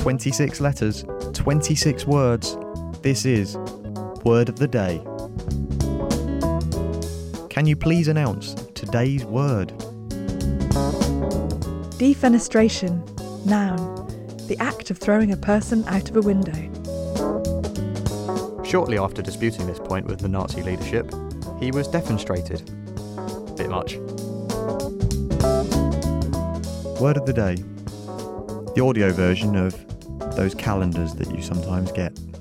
26 letters, 26 words. This is Word of the Day. Can you please announce today's word? Defenestration. Noun. The act of throwing a person out of a window. Shortly after disputing this point with the Nazi leadership, he was defenestrated. Bit much. Word of the Day. The audio version of those calendars that you sometimes get.